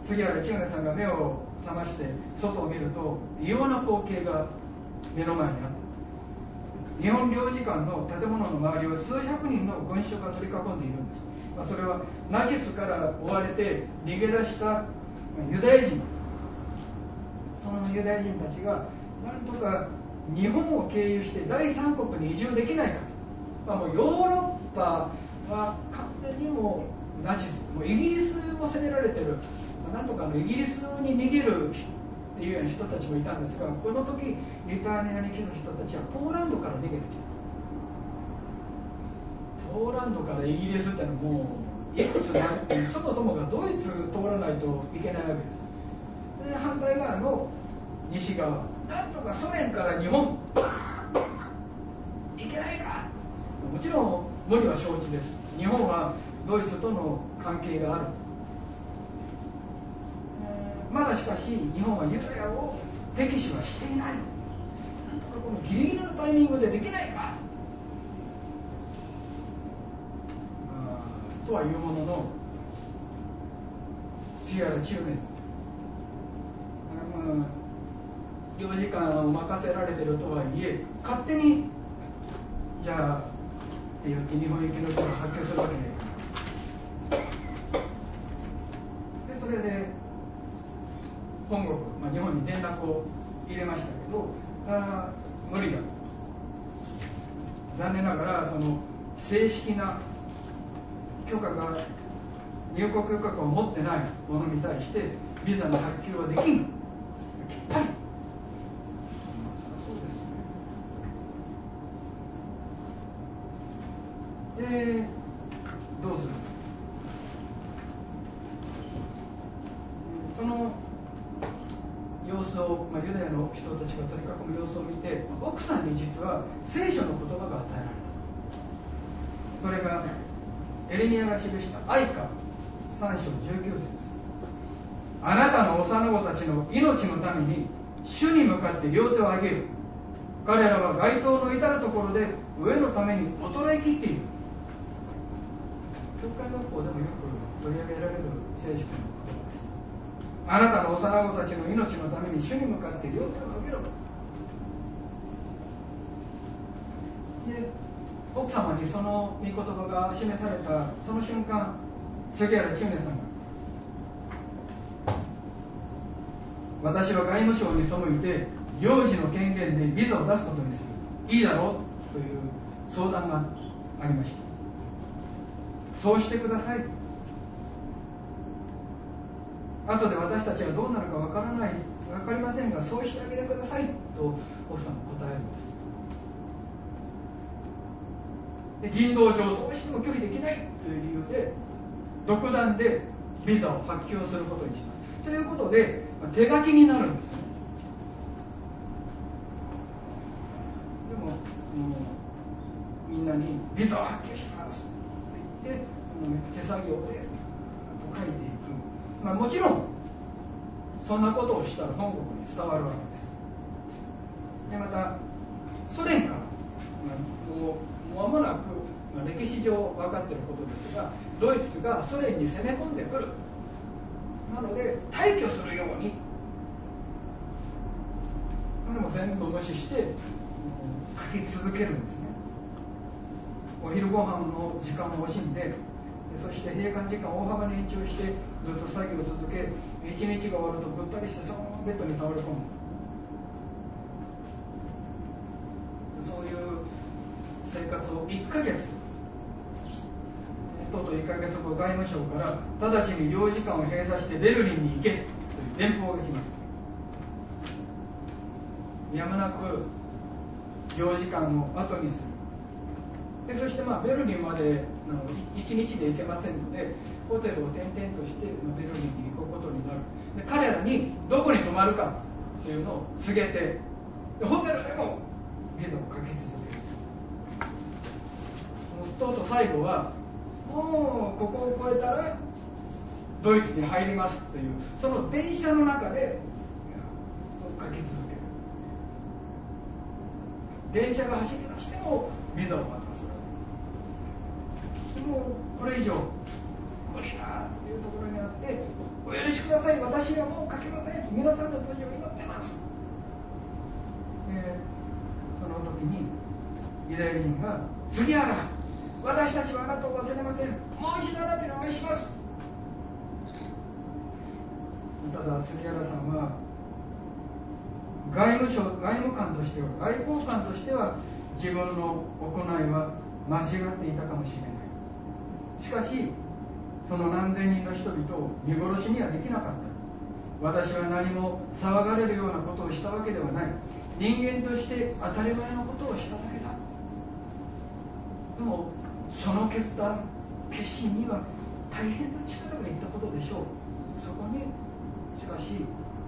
杉原千代さんが目を覚まして外を見ると異様な光景が目の前にあった。日本領事館の建物の周りを数百人の群衆が取り囲んでいるんです。それはナチスから追われて逃げ出したユダヤ人、そのユダヤ人たちがなんとか日本を経由して第三国に移住できないかと、もうヨーロッパは完全にもうナチス、もうイギリスを攻められてる、なんとかイギリスに逃げるっていうような人たちもいたんですが、この時リターニアに来た人たちはポーランドから逃げてきた。ポーランドからイギリスってのはもういくつない、そもそもがドイツ通らないといけないわけです。で反対側の西側、なんとかソ連から日本行けないか。もちろん無理は承知です。日本はドイツとの関係がある。まだしかし日本はユダヤを敵視はしていない。なんとかこのギリギリのタイミングでできないかとはいうものの、杉原千代です。領事館を任せられてるとはいえ、勝手にじゃあって言って日本行きの人が発給するわけにはいかない。でそれで本国、日本に連絡を入れましたけど、無理だ。残念ながらその正式な許可が、入国許可を持ってないものに対してビザの発給はできん。きっぱり。そうですね。でどうする？その様子を、ユダヤの人たちが取り囲む様子を見て、奥さんに実は聖書の言葉が与えられた。それがエレミヤが記した愛歌3章19節。あなたの幼子たちの命のために主に向かって両手を上げる。彼らは街灯の至るところで飢えのために衰え切っている。教会学校でもよく取り上げられる聖書の言葉です。あなたの幼子たちの命のために主に向かって両手を上げろ。で奥様にその御言葉が示されたその瞬間、杉原千畝さんが、私は外務省に背いて領事の権限でビザを出すことにする。いいだろうという相談がありました。そうしてください。後で私たちはどうなるか分かりませんが、そうしてあげてくださいと奥さんが答えるんです。で人道上どうしても拒否できないという理由で独断でビザを発給することにしますということで、手書きになるんですね。でも、みんなにビザを発給しますと言って手作業で書いていく。もちろんそんなことをしたら本国に伝わるわけです。でまたソ連からもう間もなく、歴史上分かっていることですが、ドイツがソ連に攻め込んでくる。なので退去するように、でも全部無視して書き続けるんですね。お昼ご飯の時間を惜しんで、そして閉館時間を大幅に延長してずっと作業を続け、一日が終わるとぐったりしてそのままベッドに倒れ込む。そういう生活を1ヶ月、とうとう1ヶ月後、外務省から直ちに領事館を閉鎖してベルリンに行けという電報が来ます。やむなく領事館を後にする。でそしてベルリンまで1日で行けませんので、ホテルを転々としてベルリンに行くことになる。で彼らにどこに泊まるかというのを告げて、でホテルでもビザをかけ続ける。とうとう最後はもうここを越えたらドイツに入りますという、その電車の中で書き続ける。電車が走り出してもビザを渡す。でもこれ以上無理だというところにあって、飢え許しください、私はもう書けません、皆さんの無事を祈ってます。その時にユダヤ人が、杉原、私たちはあなたを忘れません、もう一度あなたにお会いします。ただ杉原さんは外務官としては、外交官としては自分の行いは間違っていたかもしれない。しかしその何千人の人々を見殺しにはできなかった。私は何も騒がれるようなことをしたわけではない。人間として当たり前のことをしただけだ。でもその決心には大変な力がいったことでしょう。そこにしかし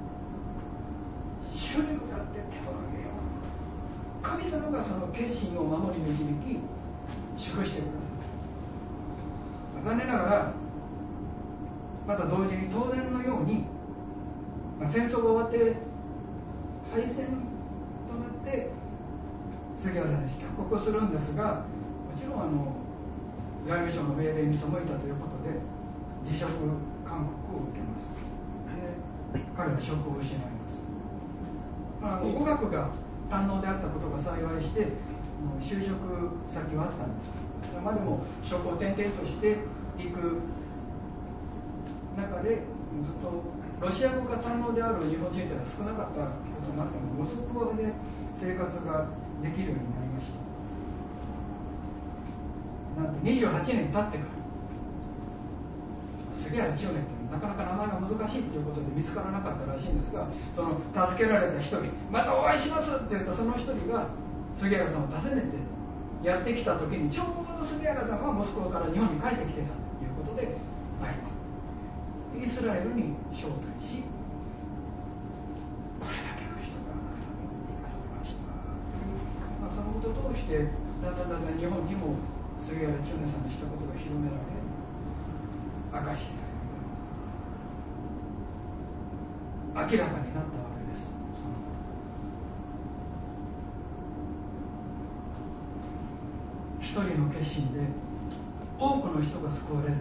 主に向かって手を挙げよう。神様がその決心を守り導き祝してください。残念ながらまた同時に当然のように、戦争が終わって敗戦となって杉原さんに帰国するんですが、もちろん外務省の命令に背いたということで辞職勧告を受けます。彼は職を失います。語学が堪能であったことが幸いして就職先はあったんです。でも職を転々としていく中でずっとロシア語が堪能である日本人というのは少なかったことになっても、モスクワで生活ができるようになりました。なんと28年経ってから杉原千代音ってなかなか名前が難しいということで見つからなかったらしいんですが、その助けられた一人、またお会いしますって言ったその一人が杉原さんを訪ねてやってきた時に、ちょうど杉原さんはモスクワから日本に帰ってきてたということで会えた。イスラエルに招待し、これだけの人があなたに生かされました。そのことを通してだんだん日本にも杉原千代音さんのしたことが広められ、明かしされ、明らかになったわけです。一人の決心で多くの人が救われる。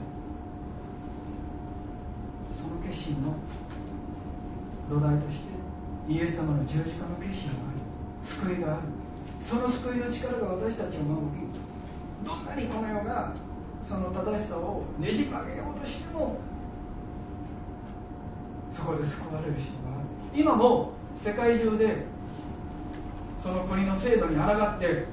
その決心の土台としてイエス様の十字架の決心があり、救いがある。その救いの力が私たちを守り、どんなにこの世がその正しさをねじ曲げようとしても、そこで救われる人がある。今も世界中でその国の制度に抗って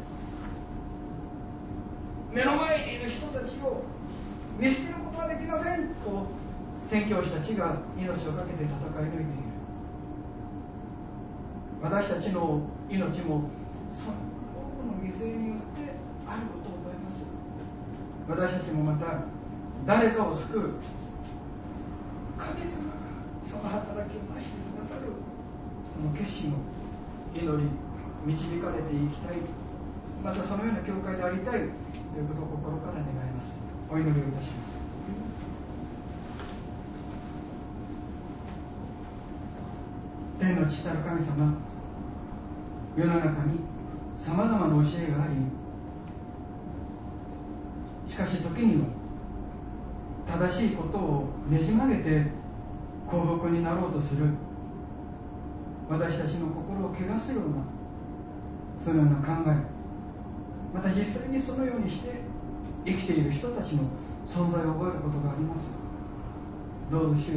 目の前にいる人たちを見捨てることはできませんと宣教師たちが命を懸けて戦い抜いている。私たちの命もその多くの犠牲によってあることを思います。私たちもまた誰かを救う神様がその働きを成してくださる、その決心を祈り導かれていきたい、またそのような教会でありたいということを心から願います。お祈りをいたします。天の父なる神様、世の中にさまざまな教えがあり、しかし時には正しいことをねじ曲げて幸福になろうとする、私たちの心を汚すようなそのような考え、また実際にそのようにして生きている人たちの存在を覚えることがあります。どうぞ主よ、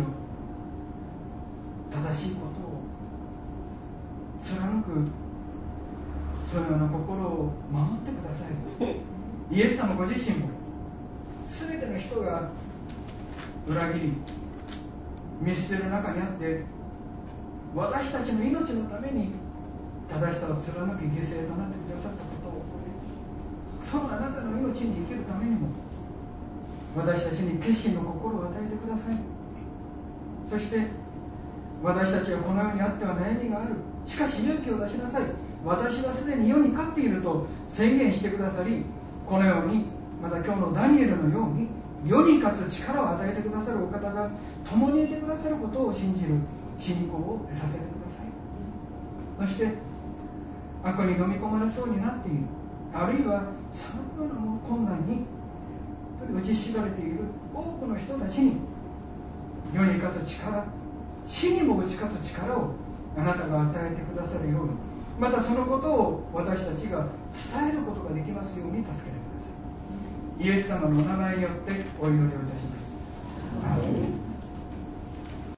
正しいことを貫くそのような心を守ってください。イエス様ご自身も全ての人が裏切り見捨てる中にあって、私たちの命のために正しさを貫き犠牲となってくださったことを覚え、そのあなたの命に生きるためにも私たちに決心の心を与えてください。そして私たちはこの世にあっては悩みがある、しかし勇気を出しなさい、私はすでに世に勝っていると宣言してくださり、このようにまた今日のダニエルのように世に勝つ力を与えてくださるお方が共にいてくださることを信じる信仰をさせてください。そして悪に飲み込まれそうになっている、あるいはさまざまな困難に打ちひしがれている多くの人たちに世に勝つ力、死にも打ち勝つ力をあなたが与えてくださるように、またそのことを私たちが伝えることができますように助けてください。イエス様のお名前によってお祈りをいたします。